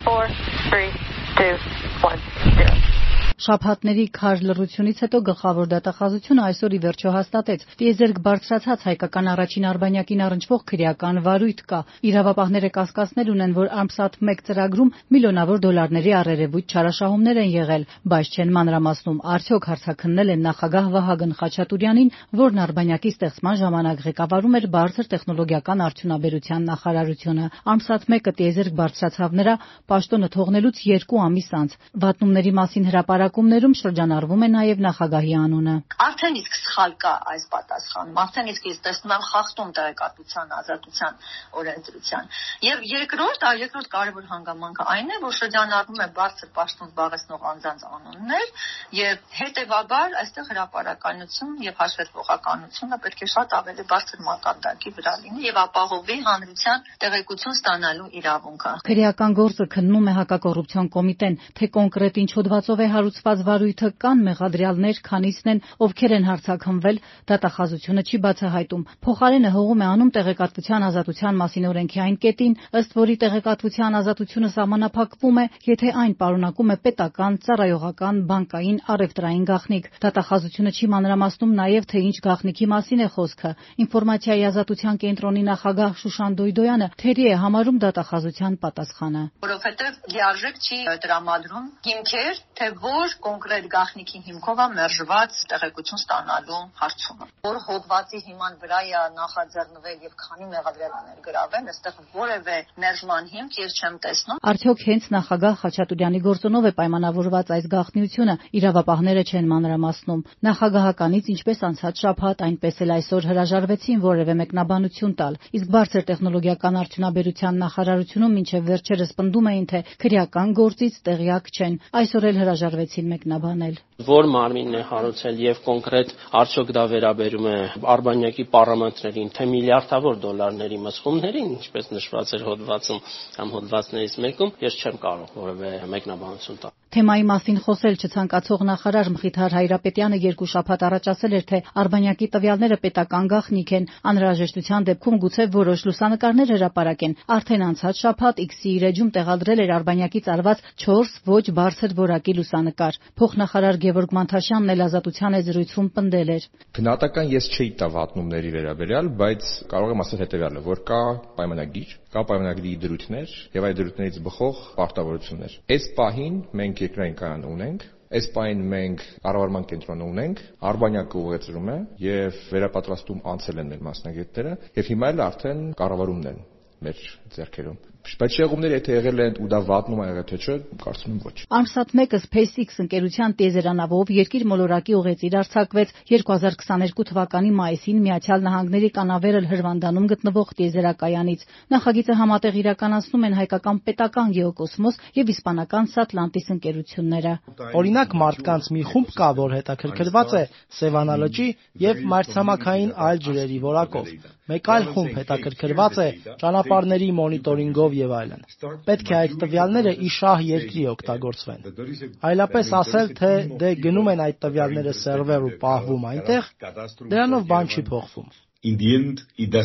4, 3, 2, 1, 0. Շաբաթների քար լռությունից հետո գլխավոր դատախազությունը այսօր ի վերջո հաստատեց. տիեզերք բարձրացած հայկական առաջին արբանյակին առնչվող քրեական վարույթ կա։ Իրավապահները կասկածներ ունեն, որ ARMSAT-1 ծրագրում միլիոնավոր դոլարների առերևույթ չարաշահումներ են եղել, բայց չեն մանրամասնում արդյոք հարցաքննել են նախագահ Վահագն Խաչատուրյանին, որն արբանյակի ստեղծման ժամանակ ղեկավարում էր բարձր տեխնոլոգիական արդյունաբերության նախարարությունը։ ARMSAT-1-ը տիեզերք բարձրացավ նրա պաշտոնը թողնելուց 2 ամիս անց։ Վատնումների մասին հրապարակումներում շրջանառվում է նաև նախագահի անունը։ Արդեն իսկ սխալ կա այս պատասխանում, արդեն իսկ ես տեսնում եմ խախտում տեղեկատվության ազատության օրենսդրության։ Եվ երկրորդ կարևոր հանգամանքը այն է, որ շրջանառվում է բարձր պաշտոն զբաղեցնող անձանց անուններ եւ հետեւաբար այստեղ հրապարականություն եւ հաշվետվողականությունը պետք է շատ ավելի բարձր մակարդակի վրա լինի եւ ապահովի հանրության տեղեկություն ստանալու իրավունքը։ Քրեական գործը քննում է հակակոռուպցիոն կոմիտեն, թե կոնկրետ ինչ հոդվածով է հարուցված վարույթը, կան մեղադրյալներ, քանիսն են, ովքեր են հարցաքննվել, դատախազությունը չի բացահայտում։ Փոխարենը հողում է անում տեղեկատվության ազատության մասին օրենքի այն կետին, ըստ որի տեղեկատվության ազատությունը սահմանափակվում է, եթե այն պարունակում է պետական, ծառայողական, բանկային, առևտրային գաղտնիք։ Դատախազությունը չի մանրամասնում նաև, թե ինչ գաղտնիքի մասին է խոսքը։ Ինֆորմացիայի ազատության կենտրոնի նախագահ Շուշան Դոյդոյանը թերի է համարում դատախազության պատասխանը։ Որովհետև լիարժեք չի տրամադրում հիմքեր, թե որ կոնկրետ գաղտնիքի հիմքով է մերժված տեղեկություն ստանալու հարցումը։ Որ հոդվածի հիման վրա է նախաձեռնվել եւ քանի մեղադրյալներ գրավել, այստեղ որևէ մերժման հիմք ես չեմ տեսնում։ Արդյոք հենց նախագահ Խաչատուրյանի գործոնով է պայմանավորված այս գաղտնիությունը, իրավապահները չեն մանրամասնում։ Նախագահականից ինչպես անցած շաբաթ, այնպես էլ այսօր հրաժարվեցին որևէ մեկնաբանություն տալ, իսկ բարձր տեխնոլոգիական արդյունաբերության նախարարությունում մինչև վերջերս պնդում էին, թե քրեական գործից տեղյակ չեն։ Այսօր էլ հրաժարվեցին մեկնաբանել։ Որ մարմինն է հարուցել եւ կոնկրետ արդյոք դա վերաբերում է արբանյակի պարամետրերին, թե միլիարդավոր դոլարների մսխումներին, ինչպես նշված էր հոդվածում կամ հոդվածներից մեկում, ես չեմ կարող որևէ մեկնաբանություն տալ։ Թեմայի մասին խոսել չցանկացող նախարար Մխիթար Հայրապետյանը 2 շաբաթ առաջ ասել էր, թե արբանյակի տվյալները պետական գաղտնիք են, անհրաժեշտության դեպքում գուցե որոշ լուսանկարներ հրապարակեն։ Արդեն անցած շաբաթ X-ի իր էջում տեղադրել էր արբանյակից արված 4 ոչ բարձր որակի լուսանկար։ Փոխնախարար Գևորգ Մանթաշյանն էլ ազատության զրույցում պնդել էր. Գնահատական ես չէի տա վատնումների վերաբերյալ, բայց կարող եմ ասել հետևյալը, որ կա պայմանագիր, կա պայմանագրի դրույթներ եւ այդ դրույթներից բխող պարտավորություններ։ Այս պահին մենք երկրային կայան ունենք, այս պահին մենք կառավարման կենտրոն ունենք, արբանյակը ուղեցրում է եւ վերապատրաստում անցել են մեր մասնագետները եւ հիմա էլ արդեն կառավարումն են մեր ձեռքերում։ Բայց շեղումները եթե եղել են ու դա վատնում է եղել թե չէ, կարծում եմ ոչ։ ARMSAT-1-ը SpaceX ընկերության տիեզերանավով երկիր մոլորակի ուղեծիր արձակվեց 2022 թվականի մայիսին Միացյալ Նահանգների Կանավերալ հրվանդանում գտնվող տիեզերակայանից։ Նախագիծը համատեղ իրականացնում են հայկական պետական գեոկոսմոս եւ իսպանական Satlantis ընկերությունները։ Օրինակ մարդկանց մի խումբ կա, որ հետաքրքրված է Սևանա լճի եւ մայրցամաքային այլ ջրերի որակով։ Մեկ այլ խումբ հետաքրքրված է ճանապարհների մոնիտորինգով եւ այլն։ Պետք է այդ տվյալները ի շահ երկրի օգտագործվեն։ Այլապես ասել, թե դե գնում են այդ տվյալները սերվեր ու պահվում այնտեղ, դրանով բան չի փոխվում։ In the end,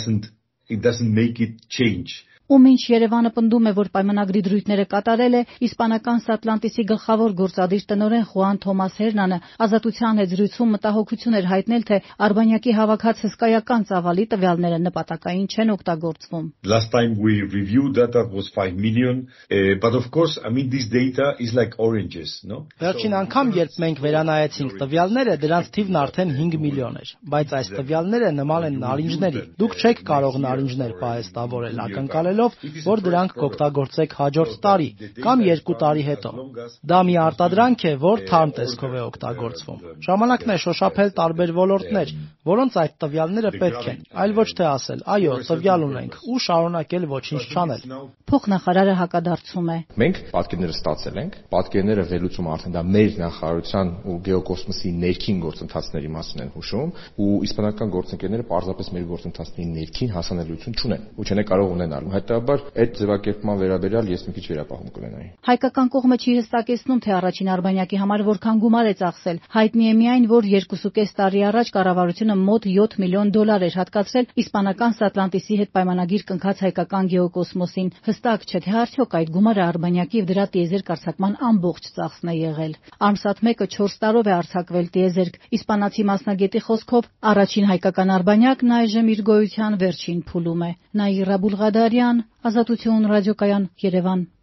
it doesn't make it change. Ու մինչ Երևանը պնդում է, որ պայմանագրի դրույթները կատարել է, իսպանական Satlantis-ի գլխավոր գործադիր տնօրեն Խուան Թոմաս Հերնանը ազատության հետ զրույցում մտահոգություն էր հայտնել, թե արբանյակի հավաքած հսկայական ծավալի տվյալները նպատակային չեն օգտագործվում։ Last time we reviewed data was 5 million, but of course, I mean this data is like oranges, no? Վերջին անգամ, երբ մենք վերանայեցինք տվյալները, դրանց թիվն արդեն 5 միլիոն էր, բայց այս տվյալները նման են նարինջների։ Դուք չեք կարող նարինջներ պահեստավորել ակնկալել որ դրանք կօգտագործեք հաջորդ տարի կամ 2 տարի հետո։ Դա մի արտադրանք է, որ թարմ տեսքով է օգտագործվում։ Ժամանակն է շոշափել տարբեր ոլորտներ, որոնց այդ տվյալները պետք են, այլ ոչ թե ասել, այո, տվյալ ունենք ու շարունակել ոչինչ չանել։ Փոխնախարարը հակադարձում է. Մենք պատկերները ստացել ենք, պատկերները վերլուծում արդեն դա մեր նախարարության ու գեոկոսմոսի ներքին գործընթացների մասին են հուշում, ու իսպանական գործընկերները պարզապես մեր գործընթացների ներքին հասանելիություն չունեն ու չեն կարող ունենալ։ Հետաբար այդ ձևակերպման վերաբերյալ ես մի քիչ վերապահում կունենայի։ Հայկական կողմը չի հստակեցնում, թե առաջին արբանյակի համար որքան գումար է ծախսել։ Հայտնի է միայն, որ 2.5 տարի առաջ կառավարությունը մոտ $7 միլիոն էր հատկացրել իսպանական Սատլանտիսի հետ պայմանագիր կնքած հայկական գեոկոսմոսին։ Հստակ չէ, թե արդյոք այդ գումարը արբանյակի եւ դրա տիեզերք արձակման ամբողջ ծախսն է եղել։ Armsat-1-ը 4 տարով է արձակվել տիեզերք։ Իսպանացի մասնագետի խոսքով առաջին հայկական արբանյակն այժմ իր գոյության վերջին փուլում է։ Նաիրա Բուլղադարյան, Ազատություն ռադիոկայան, Երևան։